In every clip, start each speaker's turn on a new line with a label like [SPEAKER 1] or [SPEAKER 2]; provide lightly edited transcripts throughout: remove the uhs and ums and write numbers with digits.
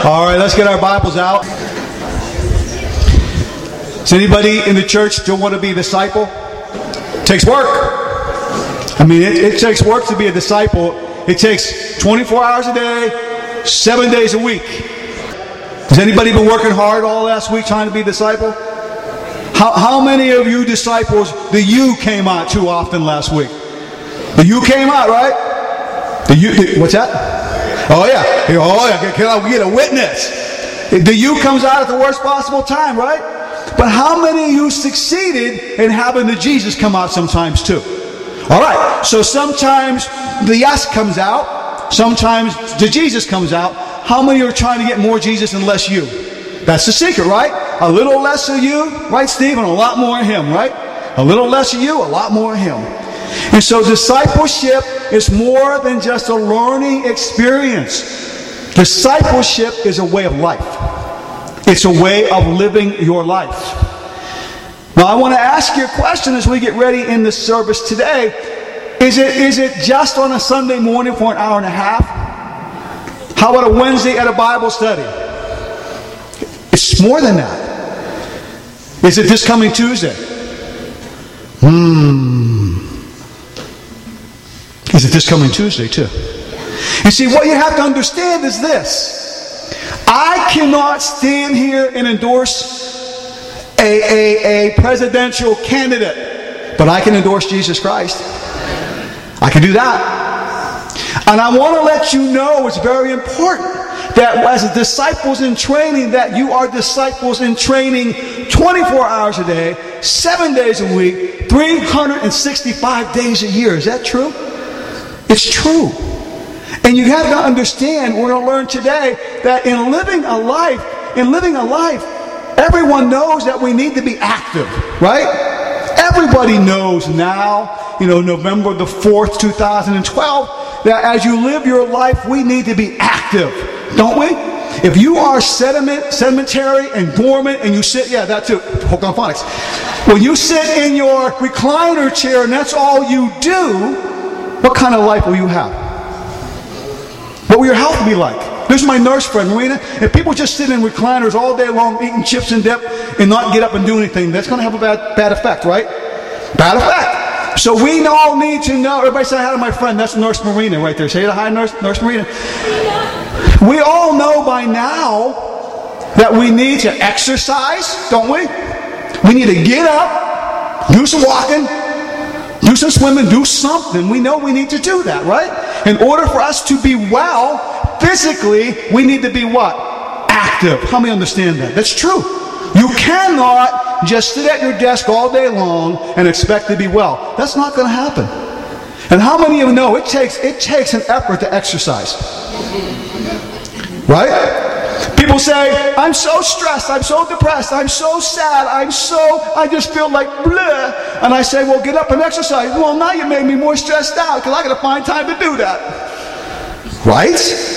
[SPEAKER 1] All right, let's get our Bibles out. Does anybody in the church still want to be a disciple? It takes work. I mean, it takes work to be a disciple. It takes 24 hours a day, 7 days a week. Has anybody been working hard all last week trying to be a disciple? How many of you disciples, the you came out too often last week? The you came out, right? What's that? Oh yeah. Can we get a witness? The you comes out at the worst possible time, right? But how many of you succeeded in having the Jesus come out sometimes too? All right. So sometimes the yes comes out. Sometimes the Jesus comes out. How many are trying to get more Jesus and less you? That's the secret, right? A little less of you, right, Steve, and a lot more of him, right? A little less of you, a lot more of him. And so discipleship is more than just a learning experience. Discipleship is a way of life. It's a way of living your life. Now I want to ask you a question as we get ready in this service today. Is it just on a Sunday morning for an hour and a half? How about a Wednesday at a Bible study? It's more than that. Is it this coming Tuesday? Is it this coming Tuesday too? You see, what you have to understand is this. I cannot stand here and endorse a presidential candidate, but I can endorse Jesus Christ. I can do that. And I want to let you know it's very important that as disciples in training, that you are disciples in training 24 hours a day, 7 days a week, 365 days a year. Is that true? It's true. And you have to understand, we're going to learn today, that in living a life, everyone knows that we need to be active, right? Everybody knows now, November the 4th, 2012, that as you live your life, we need to be active, don't we? If you are sedimentary and dormant and you sit, that too, hooked on phonics. When you sit in your recliner chair and that's all you do, what kind of life will you have? What will your health be like? This is my nurse friend, Marina. If people just sit in recliners all day long eating chips and dip and not get up and do anything, that's going to have a bad effect, right? Bad effect. So we all need to know. Everybody say hi to my friend. That's Nurse Marina right there. Say hi, Nurse Marina. We all know by now that we need to exercise, don't we? We need to get up, do some walking, do some swimming, do something. We know we need to do that, right? In order for us to be well, physically, we need to be what? Active. How many understand that? That's true. You cannot just sit at your desk all day long and expect to be well. That's not going to happen. And how many of you know it takes an effort to exercise? Right? People say, I'm so stressed, I'm so depressed, I'm so sad, I just feel like bleh. And I say, well, get up and exercise. Well, now you made me more stressed out because I got to find time to do that. Right?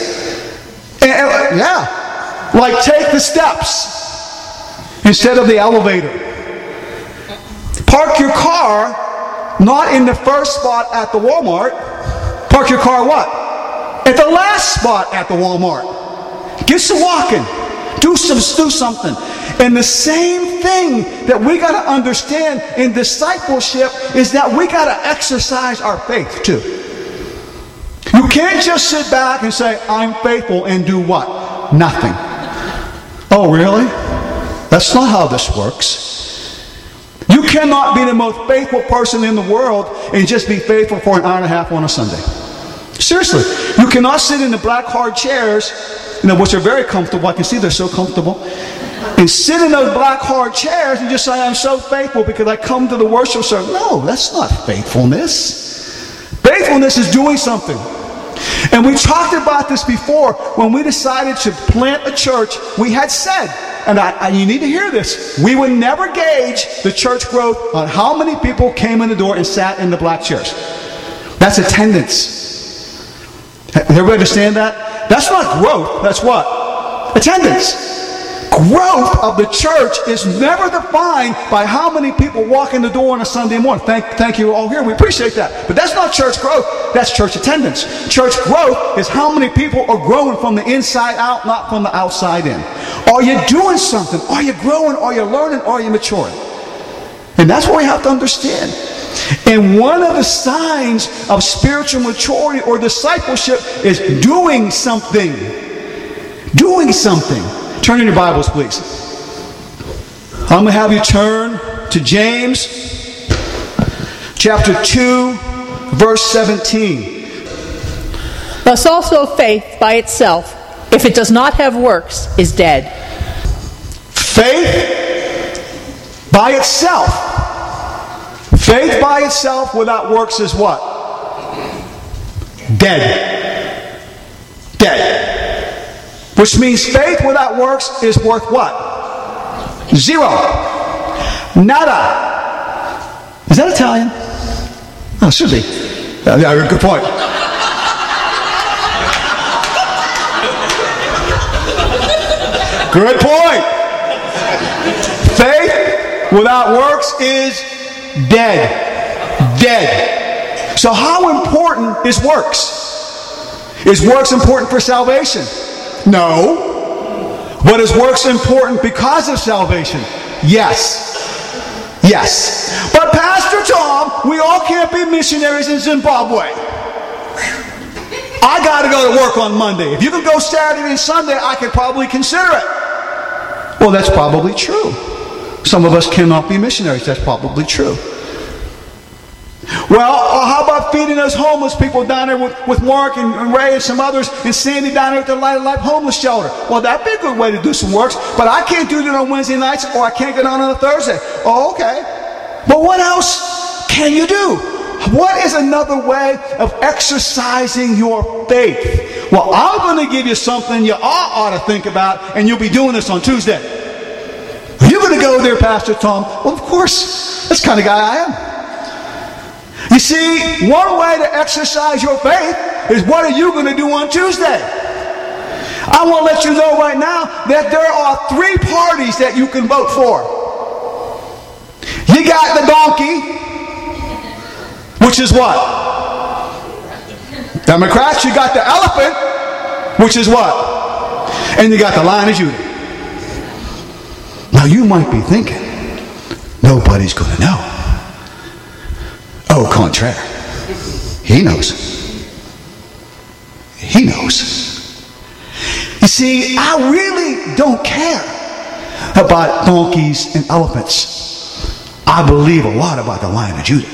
[SPEAKER 1] And, like take the steps instead of the elevator. Park your car not in the first spot at the Walmart. Park your car what? At the last spot at the Walmart. Get some walking. Do something. And the same thing that we got to understand in discipleship is that we got to exercise our faith too. You can't just sit back and say, I'm faithful and do what? Nothing. Oh, really? That's not how this works. You cannot be the most faithful person in the world and just be faithful for an hour and a half on a Sunday. Seriously. You cannot sit in the black hard chairs, which are very comfortable. I can see they're so comfortable. And sit in those black hard chairs and just say, I'm so faithful because I come to the worship service. No, that's not faithfulness. Faithfulness is doing something. And we talked about this before. When we decided to plant a church, we had said, and you need to hear this, we would never gauge the church growth on how many people came in the door and sat in the black chairs. That's attendance. Everybody understand that? That's not growth. That's what? Attendance. growth of the church is never defined by how many people walk in the door on a Sunday morning. Thank you all here. We appreciate that. But that's not church growth. That's church attendance. Church growth is how many people are growing from the inside out, not from the outside in. Are you doing something? Are you growing? Are you learning? Are you maturing? And that's what we have to understand. And one of the signs of spiritual maturity or discipleship is doing something. Doing something. Turn in your Bibles, please. I'm going to have you turn to James chapter 2, verse 17.
[SPEAKER 2] Thus also faith by itself, if it does not have works, is dead.
[SPEAKER 1] Faith by itself. Faith by itself without works is what? Dead. Dead. Which means faith without works is worth what? Zero. Nada. Is that Italian? Oh, it should be. Yeah, good point. Good point. Faith without works is dead. Dead. So how important is works? Is works important for salvation? No. But is works important because of salvation? Yes. Yes. But Pastor Tom, we all can't be missionaries in Zimbabwe. I got to go to work on Monday. If you can go Saturday and Sunday, I could probably consider it. Well, that's probably true. Some of us cannot be missionaries. That's probably true. Well, how about feeding those homeless people down there with Mark and Ray and some others and Sandy down there at the Light of Life homeless shelter? Well, that'd be a good way to do some works, but I can't do that on Wednesday nights or I can't get on a Thursday. Oh, okay. But what else can you do? What is another way of exercising your faith? Well, I'm going to give you something you ought to think about, and you'll be doing this on Tuesday. Are you going to go there, Pastor Tom? Well, of course. That's the kind of guy I am. You see, one way to exercise your faith is what are you going to do on Tuesday? I want to let you know right now that there are 3 parties that you can vote for. You got the donkey, which is what? Democrats. You got the elephant, which is what? And you got the Lion of Judah. Now you might be thinking, nobody's going to know. Au contraire. He knows. He knows. You see, I really don't care about donkeys and elephants. I believe a lot about the Lion of Judah.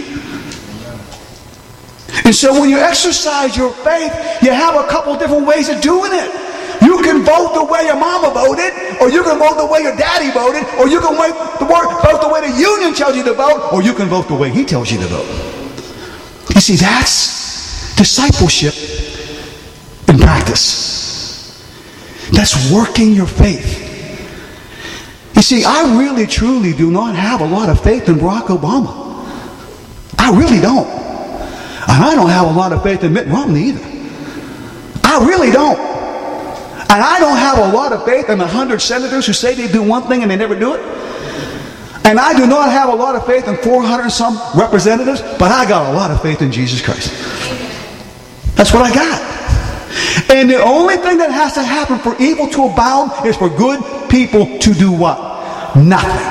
[SPEAKER 1] And so when you exercise your faith, you have a couple different ways of doing it. You can vote the way your mama voted, or you can vote the way your daddy voted, or you can vote the way the union tells you to vote, or you can vote the way he tells you to vote. You see, that's discipleship in practice. That's working your faith. You see, I really, truly do not have a lot of faith in Barack Obama. I really don't. And I don't have a lot of faith in Mitt Romney either. I really don't. And I don't have a lot of faith in 100 senators who say they do one thing and they never do it. And I do not have a lot of faith in 400 and some representatives, but I got a lot of faith in Jesus Christ. That's what I got. And the only thing that has to happen for evil to abound is for good people to do what? Nothing.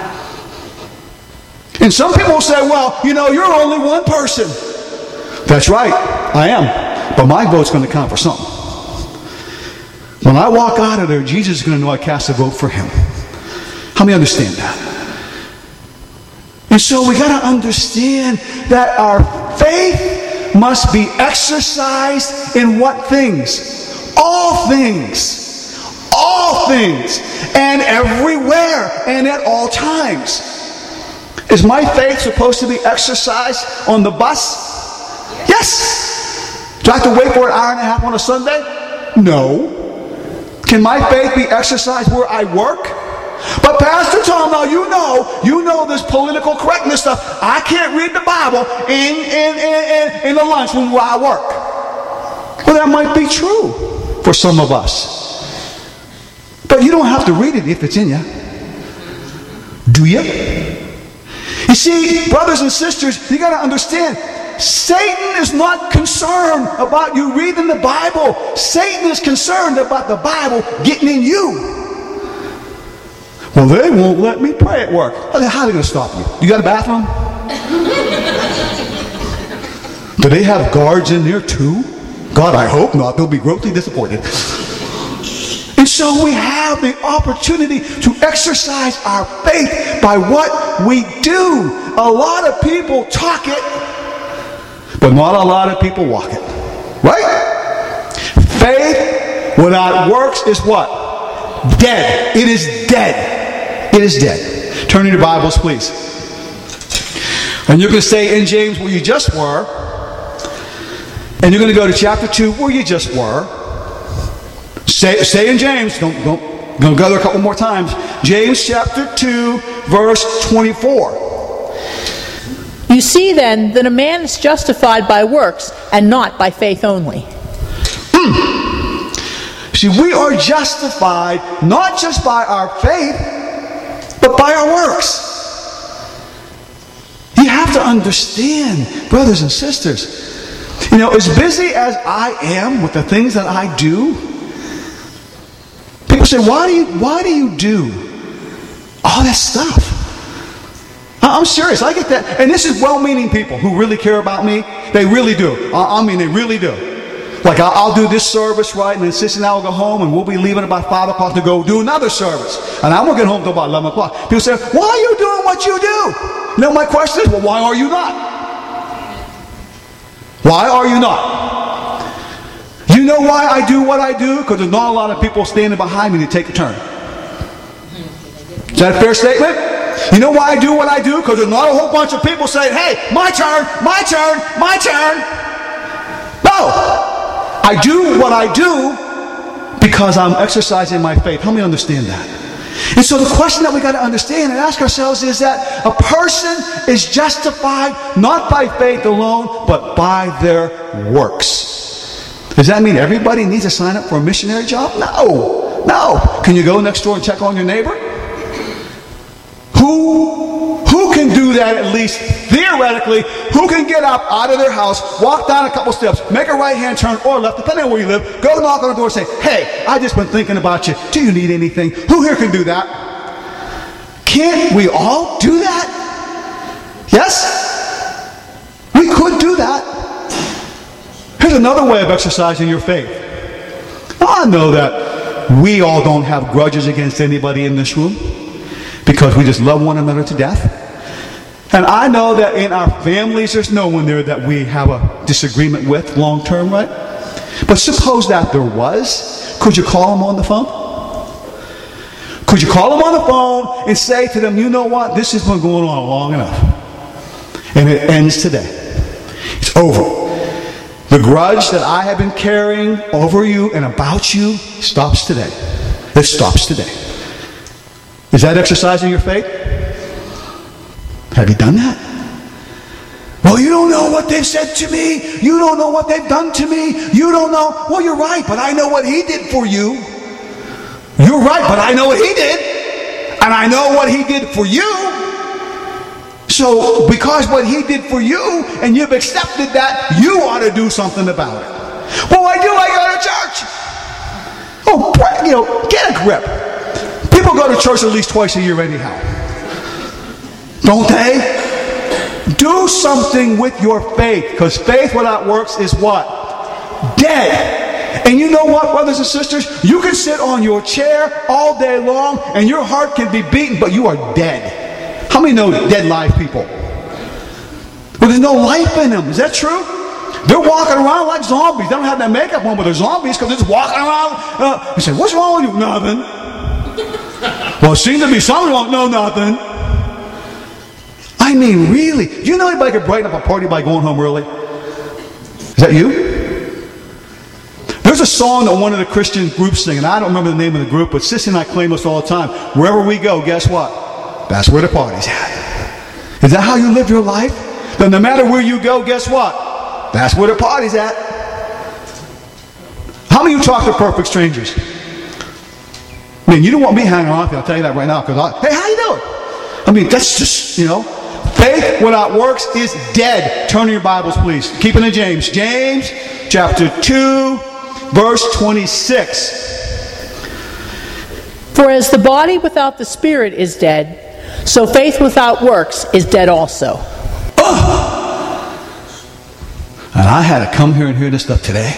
[SPEAKER 1] And some people will say, well, you know, you're only one person. That's right, I am. But my vote's going to count for something. When I walk out of there, Jesus is going to know I cast a vote for him. How many understand that? And so we got to understand that our faith must be exercised in what things? All things. All things. And everywhere and at all times. Is my faith supposed to be exercised on the bus? Yes. Do I have to wait for an hour and a half on a Sunday? No. Can my faith be exercised where I work? But Pastor Tom, now you know this political correctness stuff. I can't read the Bible in the lunchroom where I work. Well, that might be true for some of us. But you don't have to read it if it's in you. Do you? You see, brothers and sisters, you got to understand, Satan is not concerned about you reading the Bible. Satan is concerned about the Bible getting in you. Well, they won't let me pray at work. How are they going to stop you? You got a bathroom? Do they have guards in there too? God, I hope not. They'll be grossly disappointed. And so we have the opportunity to exercise our faith by what we do. A lot of people talk it, but not a lot of people walk it. Right? Faith without works is what? Dead. It is dead. It is dead. Turn in your Bibles, please. And you're going to stay in James where you just were. And you're going to go to chapter 2 where you just were. Stay in James. Don't go there a couple more times. James chapter 2, verse 24.
[SPEAKER 2] You see then that a man is justified by works and not by faith only.
[SPEAKER 1] See, we are justified not just by our faith, but by our works. You have to understand, brothers and sisters, you know, as busy as I am with the things that I do, people say, why do you do all that stuff? I'm serious. I get that. And this is well-meaning people who really care about me. They really do. I mean, they really do. Like, I'll do this service, right? And then Sis and I will go home, and we'll be leaving about 5 o'clock to go do another service. And I won't get home until about 11 o'clock. People say, why are you doing what you do? You know, my question is, well, why are you not? Why are you not? You know why I do what I do? Because there's not a lot of people standing behind me to take a turn. Is that a fair statement? You know why I do what I do? Because there's not a whole bunch of people saying, hey, my turn, my turn, my turn. No. I do what I do because I'm exercising my faith. Help me understand that. And so the question that we got to understand and ask ourselves is that a person is justified not by faith alone, but by their works. Does that mean everybody needs to sign up for a missionary job? No. No. Can you go next door and check on your neighbor? Who can do that at least theoretically? Who can get up out of their house, walk down a couple steps, make a right-hand turn or left, depending on where you live, go knock on the door and say, hey, I just been thinking about you. Do you need anything? Who here can do that? Can't we all do that? Yes? We could do that. Here's another way of exercising your faith. I know that we all don't have grudges against anybody in this room, because we just love one another to death. And I know that in our families, there's no one there that we have a disagreement with long term, right? But suppose that there was. Could you call them on the phone? Could you call them on the phone and say to them, you know what? This has been going on long enough. And it ends today. It's over. The grudge that I have been carrying over you and about you stops today. It stops today. Is that exercising your faith? Have you done that? Well, you don't know what they've said to me. You don't know what they've done to me. You don't know. Well, you're right, but I know what he did for you. You're right, but I know what he did. And I know what he did for you. So, because what he did for you, and you've accepted that, you ought to do something about it. Well, I go to church. Oh, get a grip. People go to church at least twice a year anyhow. Don't they? Do something with your faith, because faith without works is what? Dead. And you know what, brothers and sisters? You can sit on your chair all day long and your heart can be beaten, but you are dead. How many know dead live people? Well, there's no life in them. Is that true? They're walking around like zombies. They don't have their makeup on, but they're zombies because they're just walking around. You say, what's wrong with you? Nothing. Well, it seems to be something wrong. No, nothing. I mean, really? Do you know anybody could brighten up a party by going home early? Is that you? There's a song that one of the Christian groups sing, and I don't remember the name of the group, but Sissy and I claim this all the time. Wherever we go, guess what? That's where the party's at. Is that how you live your life? Then no matter where you go, guess what? That's where the party's at. How many of you talk to perfect strangers? Man, you don't want me hanging around with you, I'll tell you that right now. Because hey, how you doing? I mean, that's just, faith without works is dead. Turn to your Bibles, please. Keep it in James. James chapter 2, verse 26.
[SPEAKER 2] For as the body without the spirit is dead, so faith without works is dead also.
[SPEAKER 1] And I had to come here and hear this stuff today.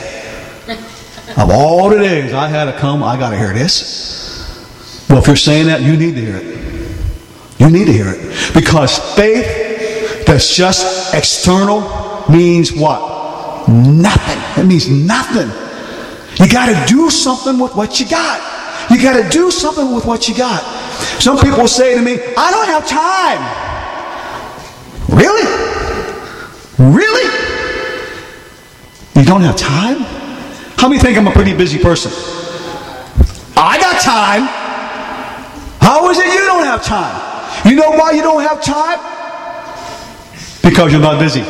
[SPEAKER 1] Of all the days I had to come, I got to hear this. Well, if you're saying that, you need to hear it. You need to hear it. Because faith that's just external means what? Nothing. It means nothing. You got to do something with what you got. You got to do something with what you got. Some people say to me, I don't have time. Really? Really? You don't have time? How many think I'm a pretty busy person? I got time. How is it you don't have time? You know why you don't have time? Because you're not busy.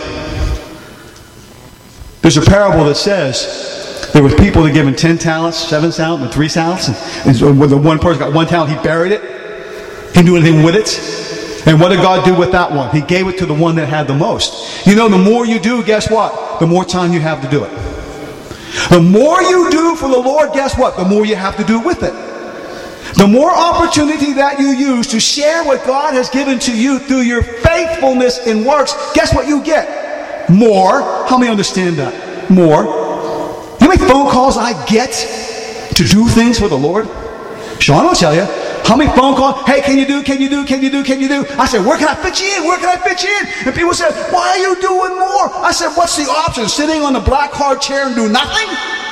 [SPEAKER 1] There's a parable that says there were people that given 10 talents, 7 talents, and 3 talents. And when the one person got 1 talent, he buried it. He didn't do anything with it. And what did God do with that one? He gave it to the one that had the most. The more you do, guess what? The more time you have to do it. The more you do for the Lord, guess what? The more you have to do with it. The more opportunity that you use to share what God has given to you through your faithfulness in works, guess what you get? More. How many understand that? More. You know how many phone calls I get to do things for the Lord? Sean will tell you. How many phone calls? Hey, can you do? I said, where can I fit you in? Where can I fit you in? And people said, why are you doing more? I said, what's the option? Sitting on the black hard chair and do nothing?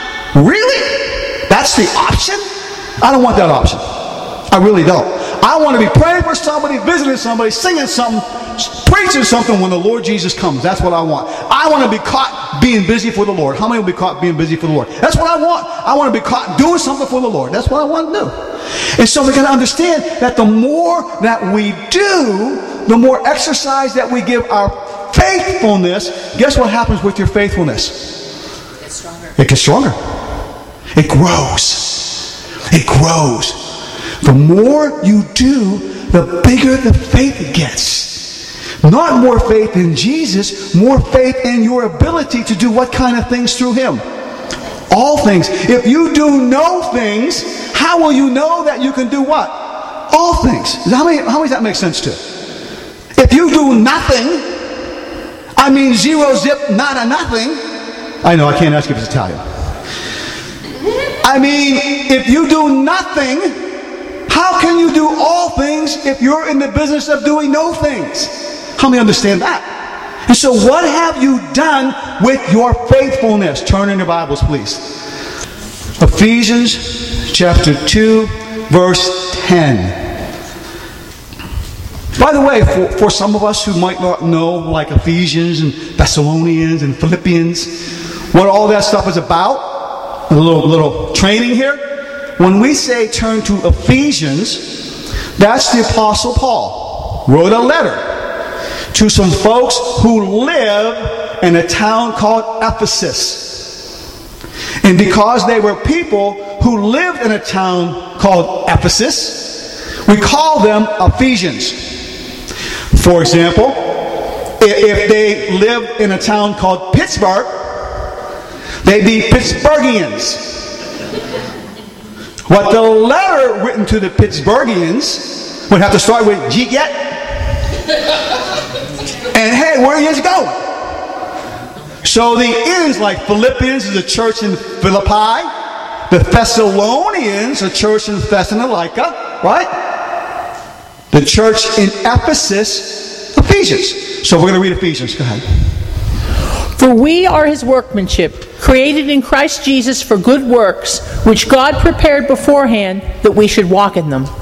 [SPEAKER 1] Really? That's the option? I don't want that option. I really don't. I want to be praying for somebody, visiting somebody, singing something, preaching something when the Lord Jesus comes. That's what I want. I want to be caught being busy for the Lord. How many will be caught being busy for the Lord? That's what I want. I want to be caught doing something for the Lord. That's what I want to do. And so we're going to understand that the more that we do, the more exercise that we give our faithfulness, guess what happens with your faithfulness?
[SPEAKER 3] It gets stronger.
[SPEAKER 1] It gets stronger. It grows. It grows. The more you do, the bigger the faith gets. Not more faith in Jesus, more faith in your ability to do what kind of things through Him? All things. If you do no things, how will you know that you can do what? All things. How many does that make sense to? If you do nothing, I mean 0 zip, nada, nothing. I know, I can't ask if it's Italian. I mean, if you do nothing, how can you do all things if you're in the business of doing no things? How many understand that? And so what have you done with your faithfulness? Turn in your Bibles, please. Ephesians chapter 2, verse 10. By the way, for some of us who might not know, like Ephesians and Thessalonians and Philippians, what all that stuff is about, a little training here. When we say turn to Ephesians, that's the Apostle Paul wrote a letter to some folks who live in a town called Ephesus. And because they were people who lived in a town called Ephesus, we call them Ephesians. For example, if they lived in a town called Pittsburgh, they'd be Pittsburghians. What the letter written to the Pittsburghians would have to start with "G get," and hey, where are you going? So the ends, like Philippians is a church in Philippi, the Thessalonians a church in Thessalonica, right? The church in Ephesus, Ephesians. So we're going to read Ephesians. Go ahead.
[SPEAKER 2] For we are His workmanship, created in Christ Jesus for good works, which God prepared beforehand that we should walk in them.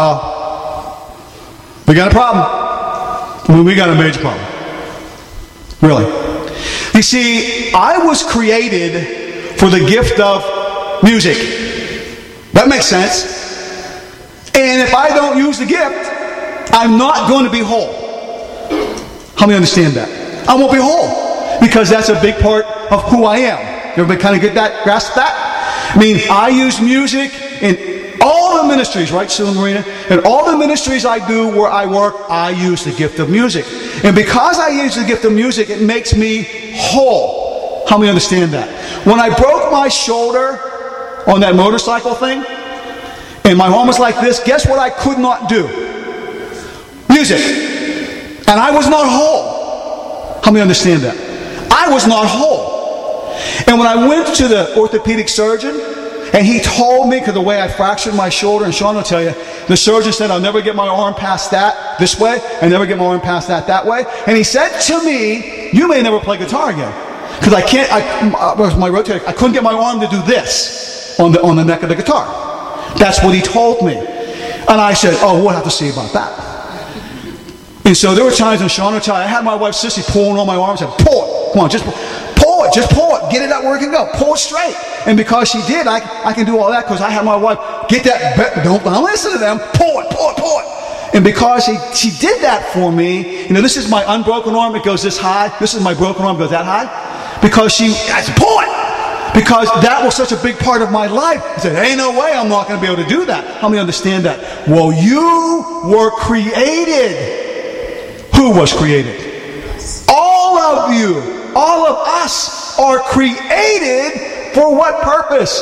[SPEAKER 1] We got a problem. We got a major problem. Really. You see, I was created for the gift of music. That makes sense. And if I don't use the gift, I'm not going to be whole. How many understand that? I won't be whole. Because that's a big part of who I am. Everybody kind of grasp that? I mean, I use music in all the ministries, right, Sue and Marina? And all the ministries I do where I work, I use the gift of music. And because I use the gift of music, it makes me whole. How many understand that? When I broke my shoulder on that motorcycle thing, and my arm was like this, guess what I could not do? Music. And I was not whole. How many understand that? I was not whole. And when I went to the orthopedic surgeon, and he told me, because the way I fractured my shoulder, and Sean will tell you, the surgeon said, I'll never get my arm past that this way, and never get my arm past that way. And he said to me, you may never play guitar again. Because I couldn't get my arm to do this on the neck of the guitar. That's what he told me. And I said, oh, we'll have to see about that. And so there were times when Sean would tell you, I had my wife Sissy pulling on my arm and said, pull it. Come on, just pull it. Get it out where it can go. Pull it straight. And because she did, I can do all that because I had my wife, get that, don't listen to them. Pull it. And because she did that for me, this is my unbroken arm, it goes this high. This is my broken arm, it goes that high. Because I said, pull it. Because that was such a big part of my life. I said, ain't no way I'm not going to be able to do that. How many understand that? Well, you were created. Who was created? All of you, all of us are created for what purpose?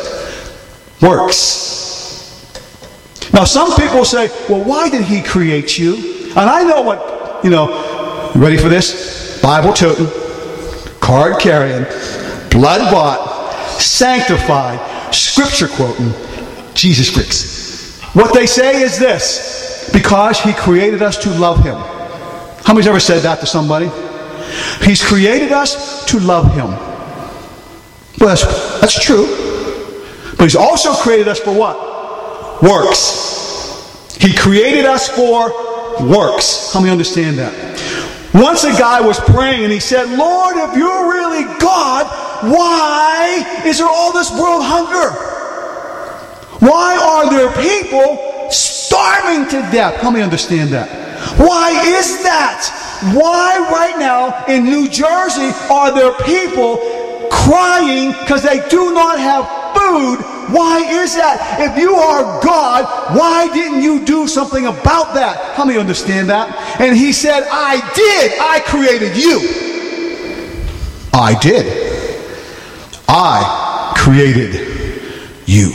[SPEAKER 1] Works. Now, some people say, well, why did he create you? And I know what, you ready for this? Bible toting, card carrying, blood bought, sanctified, scripture quoting, Jesus freaks. What they say is this: because he created us to love him. How many's ever said that to somebody? He's created us to love him. Well, that's true. But he's also created us for what? Works. He created us for works. How many understand that? Once a guy was praying and he said, Lord, if you're really God, why is there all this world hunger? Why are there people starving to death? How many understand that? Why is that? Why right now in New Jersey are there people crying because they do not have food? Why is that? If you are God, why didn't you do something about that? How many understand that? And he said, I did. I created you. I did. I created you.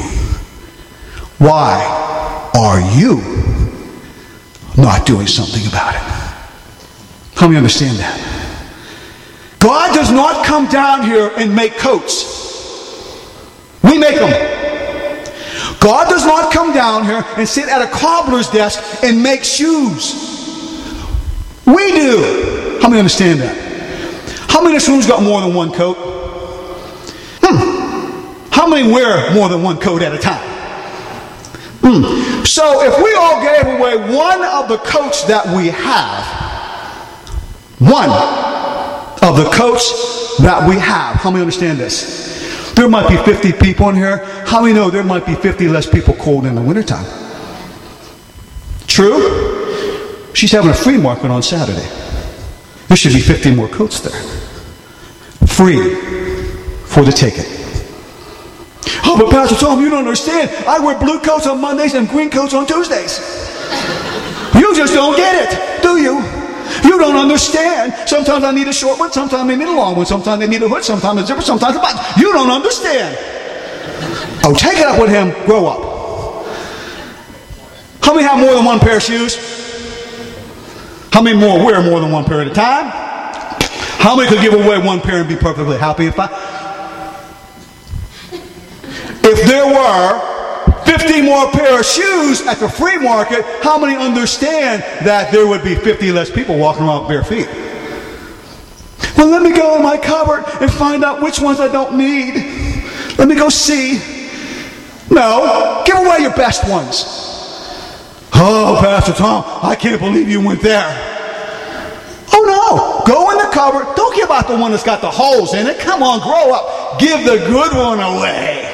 [SPEAKER 1] Why are you not doing something about it? How many understand that? God does not come down here and make coats. We make them. God does not come down here and sit at a cobbler's desk and make shoes. We do. How many understand that? How many in this room's got more than one coat? How many wear more than one coat at a time? So if we all gave away one of the coats that we have, one of the coats that we have, how many understand this? There might be 50 people in here. How many know there might be 50 less people cold in the wintertime? True? She's having a flea market on Saturday. There should be 50 more coats there. Free for the taking. Oh, but Pastor Tom, you don't understand. I wear blue coats on Mondays and green coats on Tuesdays. You just don't get it, do you? You don't understand. Sometimes I need a short one, sometimes I need a long one, sometimes I need a hood, sometimes a zipper, sometimes a button. You don't understand. Oh, take it up with him. Grow up. How many have more than one pair of shoes? How many more wear more than one pair at a time? How many could give away one pair and be perfectly happy? If there were 50 more pair of shoes at the free market, how many understand that there would be 50 less people walking around with bare feet? Well, let me go in my cupboard and find out which ones I don't need. Let me go see. No, give away your best ones. Oh, Pastor Tom, I can't believe you went there. Oh no, go in the cupboard. Don't give out the one that's got the holes in it. Come on, grow up. Give the good one away.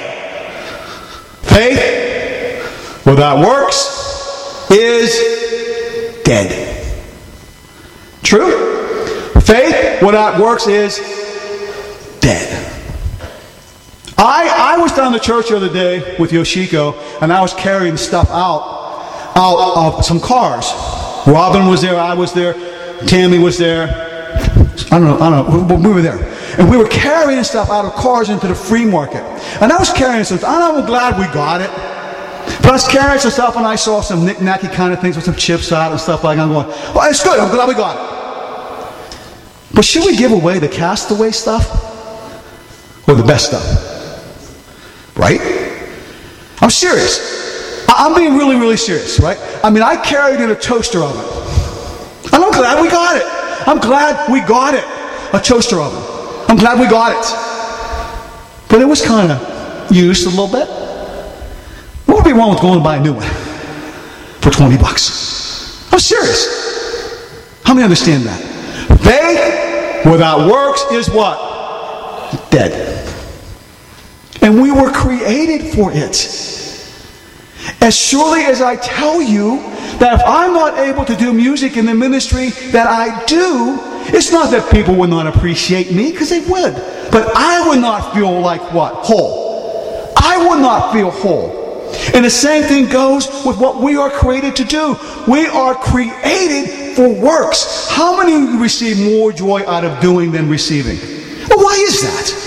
[SPEAKER 1] Faith without works is dead. True? Faith without works is dead. I was down to church the other day with Yoshiko, and I was carrying stuff out of some cars. Robin was there, I was there, Tammy was there. I don't know, we were there. And we were carrying stuff out of cars into the flea market. And I was carrying some, I'm glad we got it. But I was carrying some stuff and I saw some knick-knacky kind of things with some chips out and stuff like that. I'm going, well, it's good, I'm glad we got it. But should we give away the castaway stuff? Or the best stuff? Right? I'm serious. I'm being really, really serious, right? I mean, I carried in a toaster oven. And I'm glad we got it. I'm glad we got it. A toaster oven. I'm glad we got it. But it was kind of used a little bit. What would be wrong with going to buy a new one for $20? I'm serious. How many understand that? Faith without works is what? Dead. And we were created for it. As surely as I tell you that if I'm not able to do music in the ministry that I do, it's not that people would not appreciate me, because they would. But I would not feel like what? Whole. I would not feel whole. And the same thing goes with what we are created to do. We are created for works. How many of you receive more joy out of doing than receiving? Well, why is that?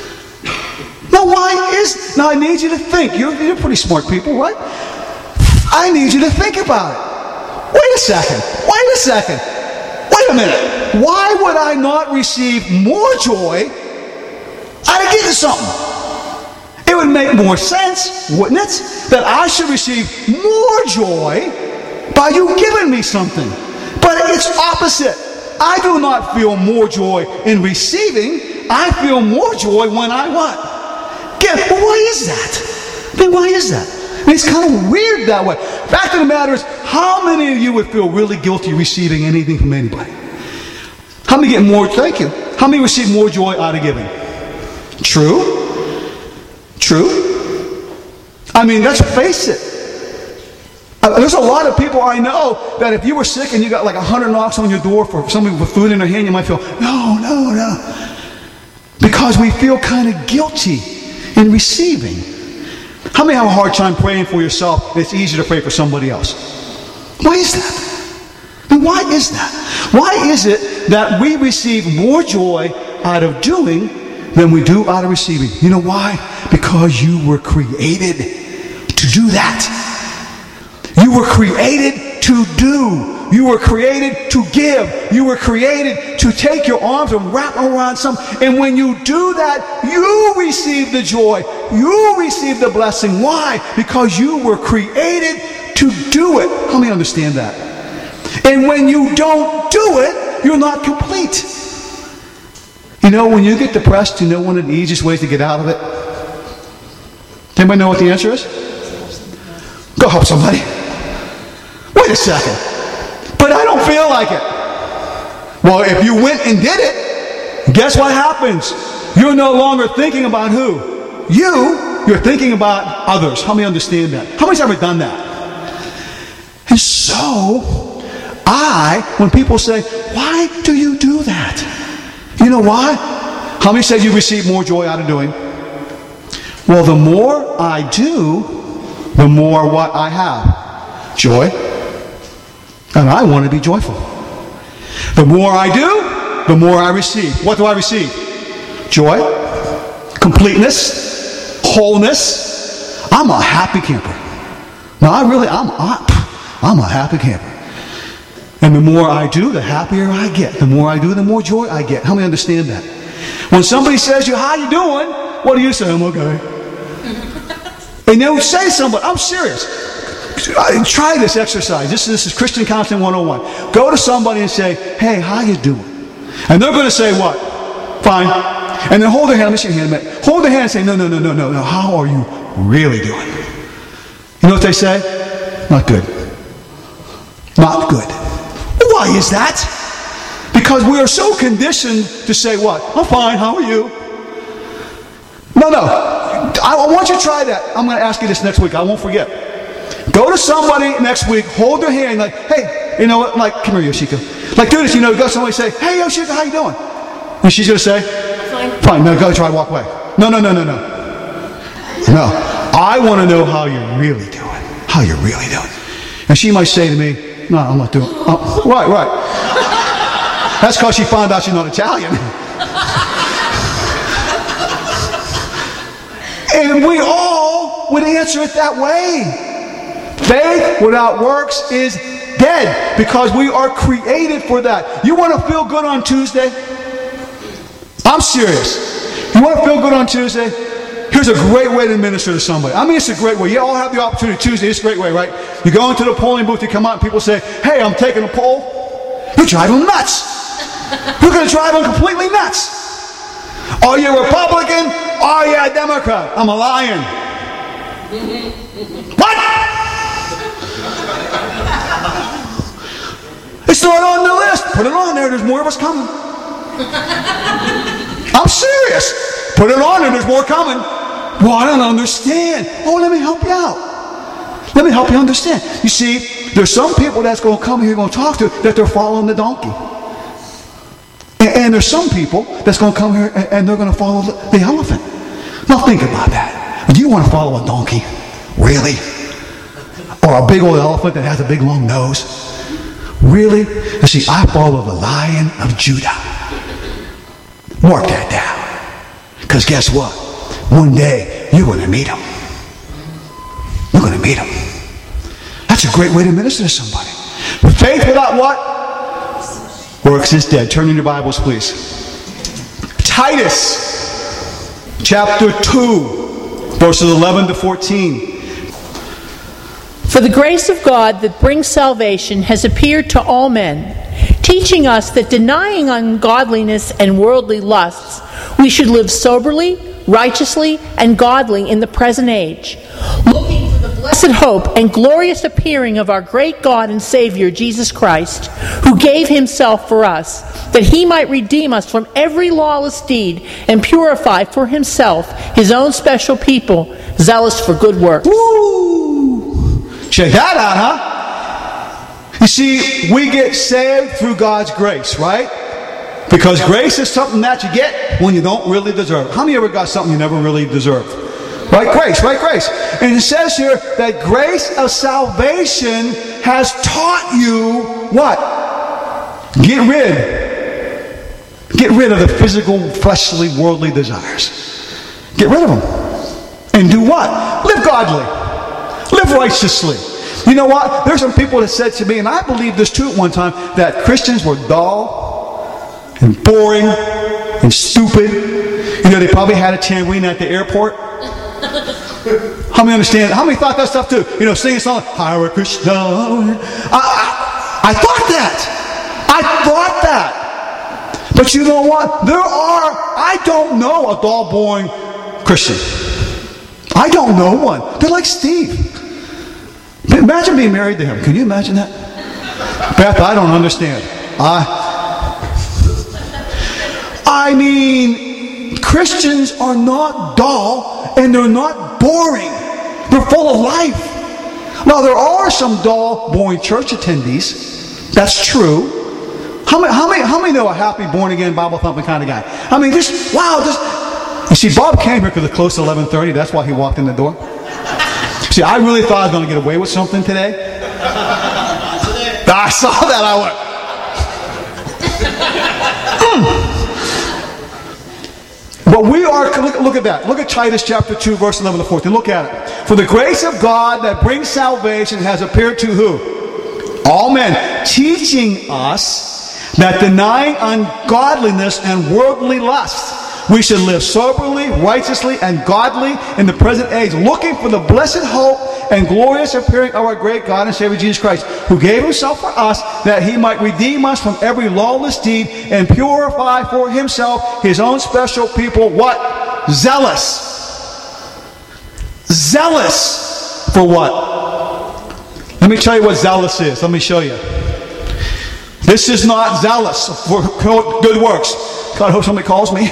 [SPEAKER 1] Now I need you to think. You're pretty smart people, right? I need you to think about it. Wait a second. Wait a minute. Why would I not receive more joy out of getting something? It would make more sense, wouldn't it, that I should receive more joy by you giving me something. But it's opposite. I do not feel more joy in receiving. I feel more joy when I what? Give. Well, why is that? I mean, why is that? I mean, it's kind of weird that way. Fact of the matter is, how many of you would feel really guilty receiving anything from anybody? How many get more? Thank you. How many receive more joy out of giving? True. I mean, let's face it. There's a lot of people I know that if you were sick and you got like 100 knocks on your door for somebody with food in their hand, you might feel, no. Because we feel kind of guilty in receiving. How many have a hard time praying for yourself and it's easier to pray for somebody else? Why is that? I mean, why is that? Why is it that we receive more joy out of doing than we do out of receiving? You know why? Because you were created to do that. You were created to do. You were created to give. You were created to take your arms and wrap around something. And when you do that, you receive the joy. You receive the blessing. Why? Because you were created to do it. How many understand that? And when you don't do it, you're not complete. You know, when you get depressed, you know one of the easiest ways to get out of it? Anybody know what the answer is? Go help somebody. Wait a second. But I don't feel like it. Well, if you went and did it, guess what happens? You're no longer thinking about who? You're thinking about others. How many understand that? How many's ever done that? And so, when people say, why do you do that? You know why? How many said you receive more joy out of doing? Well, the more I do, the more what I have? Joy. And I want to be joyful. The more I do, the more I receive. What do I receive? Joy, completeness, wholeness. I'm a happy camper. Now, I'm a happy camper. And the more I do, the happier I get. The more I do, the more joy I get. How many understand that? When somebody says, how you doing? What do you say? I'm okay. And they'll say something, I'm serious. Try this exercise. This is Christian Counseling 101. Go to somebody and say, hey, how you doing? And they're going to say what? Fine. And then hold their hand. Let me see your hand a minute. Hold their hand and say, no. How are you really doing? You know what they say? Not good. Not good. Why is that? Because we are so conditioned to say what? I'm fine. How are you? No. I want you to try that. I'm going to ask you this next week. I won't forget. Go to somebody next week, hold their hand, like, hey, you know what, like, come here, Yoshiko. Like, do this, go to somebody and say, hey, Yoshiko, how you doing? And she's going to say, fine. No, go try, walk away. No. No, I want to know how you're really doing. How you're really doing. And she might say to me, no, I'm not doing it. Oh, right. That's because she found out she's not Italian. And we all would answer it that way. Faith without works is dead, because we are created for that. You want to feel good on Tuesday? I'm serious. You want to feel good on Tuesday? Here's a great way to minister to somebody. I mean, it's a great way. You all have the opportunity Tuesday. It's a great way, right? You go into the polling booth, you come out, and people say, hey, I'm taking a poll. You drive them nuts. You're going to drive them completely nuts. Are you a Republican? Are you a Democrat? I'm a lion. What? It's not on the list. Put it on there. There's more of us coming. I'm serious. Put it on there. There's more coming. Well, I don't understand. Oh, let me help you out. Let me help you understand. You see, there's some people that's going to come here, going to talk to, that they're following the donkey. And there's some people that's going to come here and they're going to follow the elephant. Now think about that. Do you want to follow a donkey? Really? Or a big old elephant that has a big long nose? Really? You see, I follow the Lion of Judah. Mark that down. Because guess what? One day, you're going to meet him. You're going to meet him. That's a great way to minister to somebody. Faith without what? Works is dead. Turn in your Bibles, please. Titus, chapter 2, verses 11 to 14.
[SPEAKER 2] For the grace of God that brings salvation has appeared to all men, teaching us that denying ungodliness and worldly lusts, we should live soberly, righteously, and godly in the present age, looking for the blessed hope and glorious appearing of our great God and Savior, Jesus Christ, who gave himself for us, that he might redeem us from every lawless deed and purify for himself his own special people, zealous for good works.
[SPEAKER 1] Woo! Check that out, huh? You see, we get saved through God's grace, right? Because grace is something that you get when you don't really deserve. How many ever got something you never really deserved? Right, grace, right, grace. And it says here that grace of salvation has taught you what? Get rid of the physical, fleshly, worldly desires. Get rid of them. And do what? Live godly. Live righteously. You know what? There's some people that said to me, and I believe this too at one time, that Christians were dull and boring and stupid. You know, they probably had a tambourine at the airport. How many understand? How many thought that stuff too? You know, singing a song, Hare Krishna. I thought that. But you know what? I don't know a dull, boring Christian. I don't know one. They're like Steve. Imagine being married to him. Can you imagine that? Beth, I don't understand. I mean, Christians are not dull and they're not boring. They're full of life. Now, there are some dull, boring church attendees. That's true. How many know a happy, born-again, Bible-thumping kind of guy? I mean, you see, Bob came here because it's close to 11:30. That's why he walked in the door. See, I really thought I was going to get away with something today. I saw that. I went, But we are, look at that. Look at Titus chapter 2, verse 11 to 14. Look at it. For the grace of God that brings salvation has appeared to who? All men. Teaching us that denying ungodliness and worldly lust, we should live soberly, righteously, and godly in the present age, looking for the blessed hope and glorious appearing of our great God and Savior Jesus Christ, who gave himself for us that he might redeem us from every lawless deed and purify for himself his own special people. What? Zealous. Zealous for what? Let me tell you what zealous is. Let me show you. This is not zealous for good works. God, I hope somebody calls me.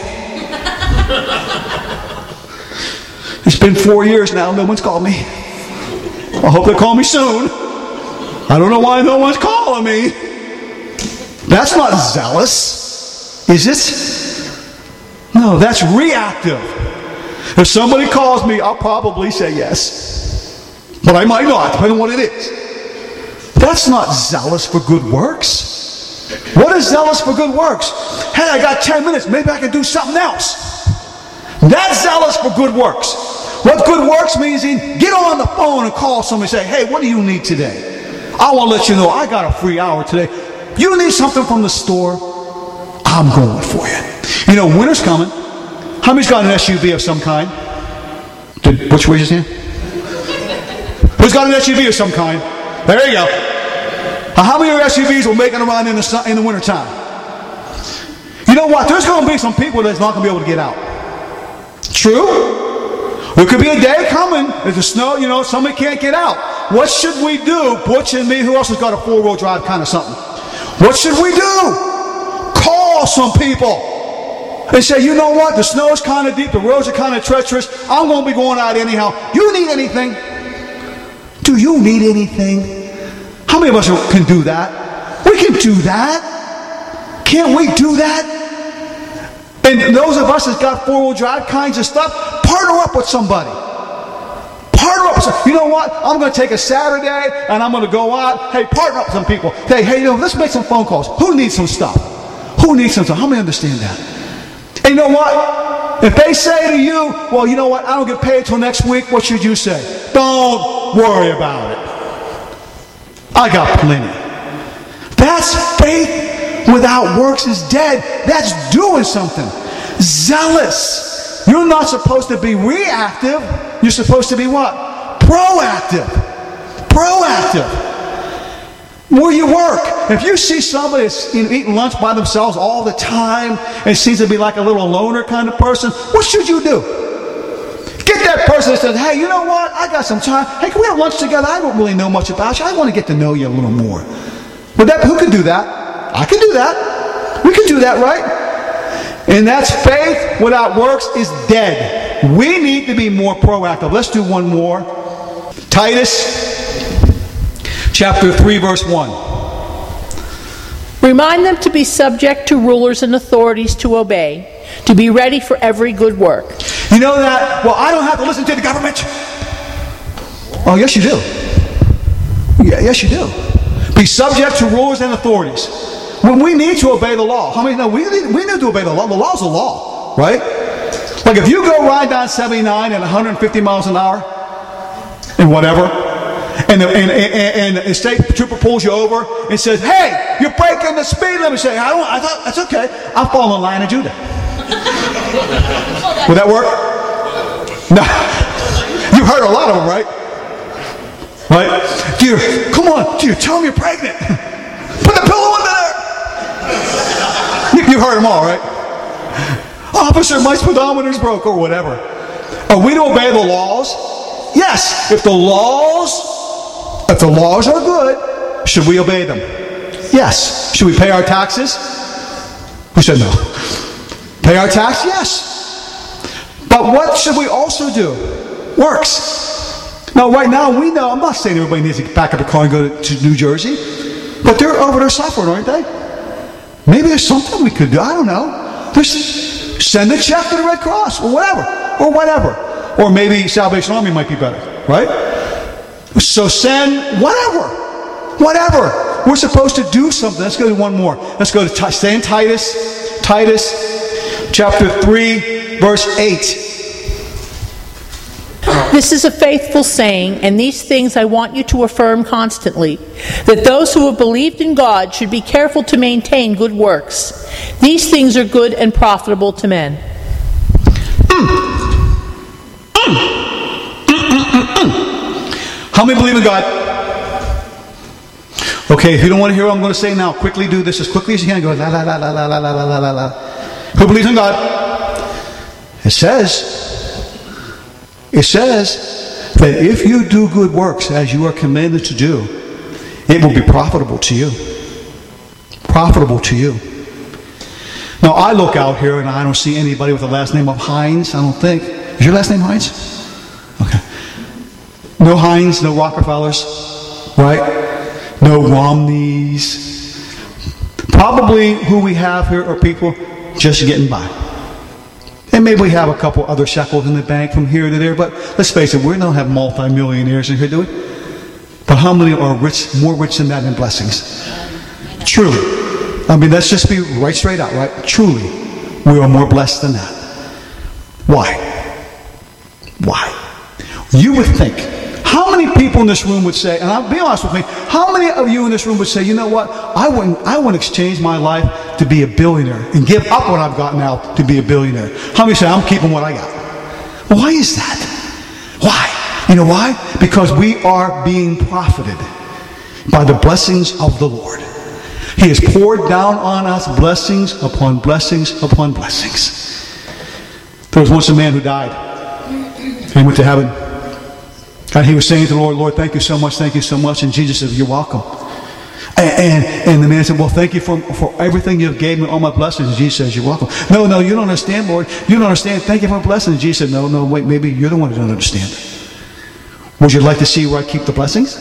[SPEAKER 1] It's been 4 years now. No one's called me. I hope they call me soon. I don't know why no one's calling me. That's not zealous, is it? No, that's reactive. If somebody calls me, I'll probably say yes. But I might not, depending on what it is. That's not zealous for good works. What is zealous for good works? Hey, I got 10 minutes. Maybe I can do something else. That's zealous for good works. What good works means is get on the phone and call somebody and say, hey, what do you need today? I want to let you know I got a free hour today. You need something from the store? I'm going for you. You know, winter's coming. How many's got an SUV of some kind? Which way is his hand? Who's got an SUV of some kind? There you go. How many of your SUVs will make it around in the wintertime? You know what? There's going to be some people that's not going to be able to get out. True? There could be a day coming, there's the snow, you know, somebody can't get out. What should we do? Butch and me, who else has got a four-wheel drive kind of something? What should we do? Call some people and say, you know what, the snow's kind of deep, the roads are kind of treacherous, I'm going to be going out anyhow. You need anything? Do you need anything? How many of us can do that? We can do that. Can't we do that? And those of us that's got four-wheel drive kinds of stuff, partner up with somebody. Partner up with somebody. You know what? I'm going to take a Saturday and I'm going to go out. Hey, partner up with some people. Hey, you know, let's make some phone calls. Who needs some stuff? Who needs some stuff? How many understand that? And you know what? If they say to you, well, you know what? I don't get paid till next week. What should you say? Don't worry about it. I got plenty. That's faith. Without works is dead. That's doing something. Zealous. You're not supposed to be reactive. You're supposed to be what? Proactive. Proactive. Where you work. If you see somebody that's eating lunch by themselves all the time and seems to be like a little loner kind of person, what should you do? Get that person that says, hey, you know what? I got some time. Hey, can we have lunch together? I don't really know much about you. I want to get to know you a little more. Who can do that? I can do that. We can do that, right? And that's faith without works is dead. We need to be more proactive. Let's do one more. Titus chapter 3, verse 1.
[SPEAKER 2] Remind them to be subject to rulers and authorities to obey, to be ready for every good work.
[SPEAKER 1] You know that? Well, I don't have to listen to the government. Oh, yes, you do. Yeah, yes, you do. Be subject to rulers and authorities. When we need to obey the law. How many know we need to obey the law? The law's the law, right? Like if you go ride down 79 at 150 miles an hour and whatever, and the state trooper pulls you over and says, hey, you're breaking the speed limit. Say, I thought, that's okay. I'll fall in line and do that. Would that work? No. You've heard a lot of them, right? Right? Dear, come on. Dear, tell me you're pregnant. Put the pillow under there. You've heard them all, right? Officer, my speedometer's broke or whatever. Are we to obey the laws? Yes. If the laws are good, should we obey them? Yes. Should we pay our taxes? Who said no? Pay our tax? Yes. But what should we also do? Works. Now, right now, we know, I'm not saying everybody needs to pack up a car and go to New Jersey, but they're over there suffering, aren't they? Maybe there's something we could do. I don't know. Just send a check to the Red Cross or whatever. Or maybe Salvation Army might be better, right? So send whatever. We're supposed to do something. Let's go to one more. Let's go to stay in Titus. Titus chapter 3, verse 8.
[SPEAKER 2] This is a faithful saying, and these things I want you to affirm constantly, that those who have believed in God should be careful to maintain good works. These things are good and profitable to men.
[SPEAKER 1] How many believe in God? Okay, if you don't want to hear what I'm going to say now, quickly do this as quickly as you can. Go la la la la la la la la la la. Who believes in God? It says that if you do good works as you are commanded to do, it will be profitable to you. Profitable to you. Now, I look out here and I don't see anybody with the last name of Hines, I don't think. Is your last name Hines? Okay. No Hines, no Rockefellers, right? No Romneys. Probably who we have here are people just getting by. And maybe we have a couple other shekels in the bank from here to there, but let's face it, we don't have multi-millionaires in here, do we? But how many are rich, more rich than that in blessings? Truly. I mean, let's just be right straight out, right? Truly, we are more blessed than that. Why? Why? You would think, how many people in this room would say, and I'll be honest with me, how many of you in this room would say, you know what, I wouldn't exchange my life to be a billionaire and give up what I've got now to be a billionaire? How many say, I'm keeping what I got? Well, why is that? Why? You know why? Because we are being profited by the blessings of the Lord. He has poured down on us blessings upon blessings upon blessings. There was once a man who died. He went to heaven. And he was saying to the Lord, Lord, thank you so much, thank you so much. And Jesus said, you're welcome. And the man said, well, thank you for everything you've gave me, all my blessings. And Jesus says, you're welcome. No, you don't understand, Lord. You don't understand. Thank you for blessings. And Jesus said, no, wait, maybe you're the one who doesn't understand. Would you like to see where I keep the blessings?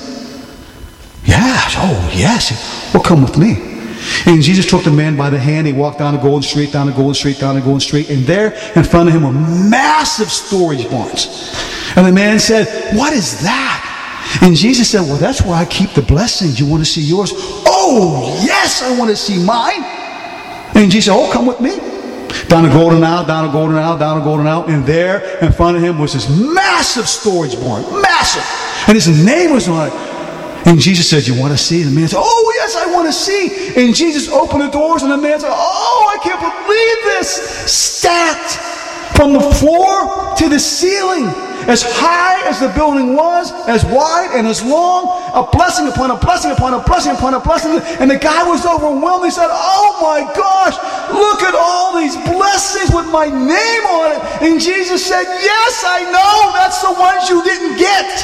[SPEAKER 1] Yes. Oh, yes. Well, come with me. And Jesus took the man by the hand. He walked down the Golden Street, down the Golden Street, down the Golden Street. And there in front of him were massive storage barns. And the man said, what is that? And Jesus said, well, that's where I keep the blessings. You want to see yours? Oh, yes, I want to see mine. And Jesus said, oh, come with me. Down the Golden Aisle, down the Golden Aisle, down the Golden Aisle. And there in front of him was this massive storage barn. Massive. And his name was on it. And Jesus said, you want to see? And the man said, oh, yes, I want to see. And Jesus opened the doors, and the man said, oh, I can't believe this. Stacked from the floor to the ceiling, as high as the building was, as wide and as long, a blessing upon a blessing upon a blessing upon a blessing. And the guy was overwhelmed. He said, oh my gosh, look at all these blessings with my name on it. And Jesus said, yes, I know. That's the ones you didn't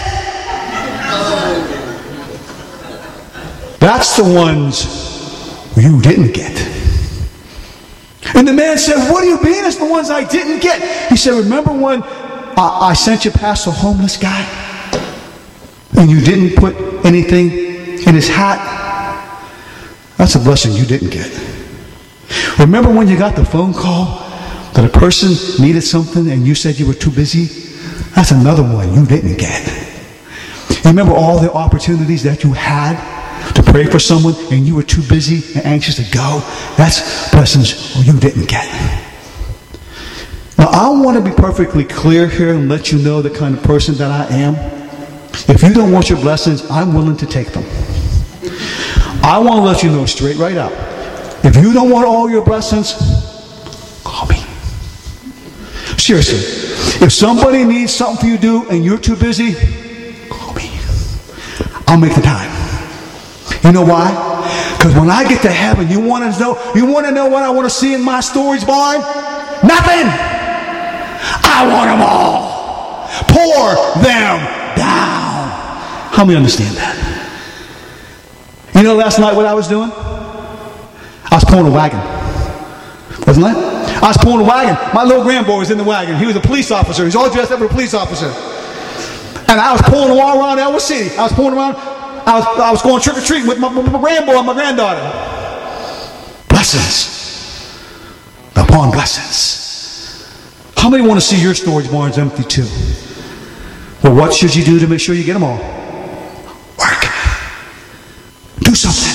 [SPEAKER 1] get. That's the ones you didn't get. And the man said, what do you mean it's the ones I didn't get? He said, remember when I sent you past a homeless guy and you didn't put anything in his hat? That's a blessing you didn't get. Remember when you got the phone call that a person needed something and you said you were too busy? That's another one you didn't get. You remember all the opportunities that you had to pray for someone and you were too busy and anxious to go? That's blessings you didn't get. Now, I want to be perfectly clear here and let you know the kind of person that I am. If you don't want your blessings, I'm willing to take them. I want to let you know straight right out. If you don't want all your blessings, call me. Seriously. If somebody needs something for you to do and you're too busy, call me. I'll make the time. You know why? Because when I get to heaven, you want to know what I want to see in my storage barn? Nothing. I want them all. Pour them down. How many understand that? You know last night what I was doing? I was pulling a wagon. Wasn't I? I was pulling a wagon. My little grandboy was in the wagon. He was a police officer. He was all dressed up as a police officer. And I was pulling all around Elwood City. I was pulling around. I was going trick-or-treating with my grandboy and my granddaughter. Blessings upon blessings. How many want to see your storage barns empty too? Well, what should you do to make sure you get them all? Work. Do something.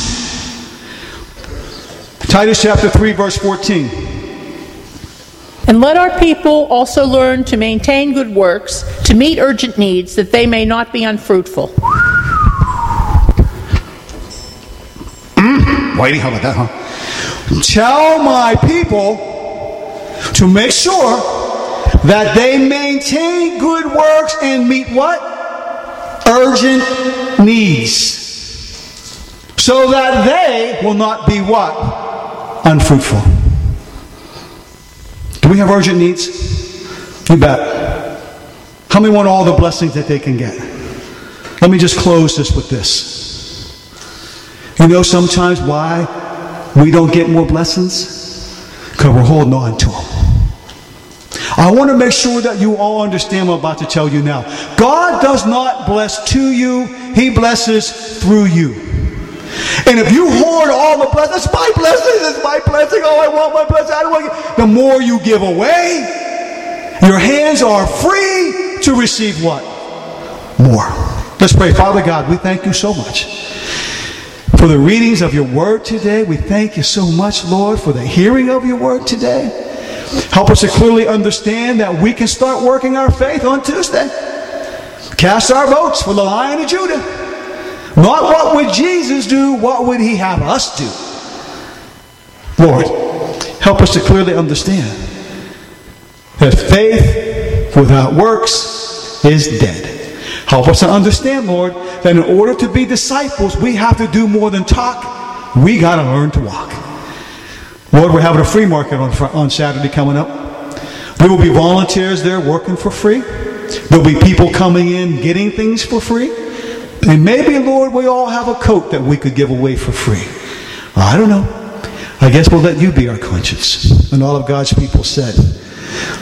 [SPEAKER 1] Titus chapter 3, verse 14.
[SPEAKER 2] And let our people also learn to maintain good works, to meet urgent needs, that they may not be unfruitful.
[SPEAKER 1] Whitey, how about that, huh? Tell my people to make sure that they maintain good works and meet what? Urgent needs. So that they will not be what? Unfruitful. Do we have urgent needs? You bet. How many want all the blessings that they can get? Let me just close this with this. You know sometimes why we don't get more blessings? Because we're holding on to them. I want to make sure that you all understand what I'm about to tell you now. God does not bless to you. He blesses through you. And if you hoard all the blessings, it's my blessing, oh, I want my blessing, I don't want it. The more you give away, Your hands are free to receive what? More. Let's pray. Father God, we thank you so much for the readings of your word today. We thank you so much, Lord, for the hearing of your word today. Help us to clearly understand that we can start working our faith on Tuesday. Cast our votes for the Lion of Judah. Not what would Jesus do, what would he have us do? Lord, help us to clearly understand that faith without works is dead. Help us to understand, Lord, that in order to be disciples, we have to do more than talk. We got to learn to walk. Lord, we're having a free market on Saturday coming up. There will be volunteers there working for free. There'll be people coming in getting things for free. And maybe, Lord, we all have a coat that we could give away for free. I don't know. I guess we'll let you be our conscience. And all of God's people said,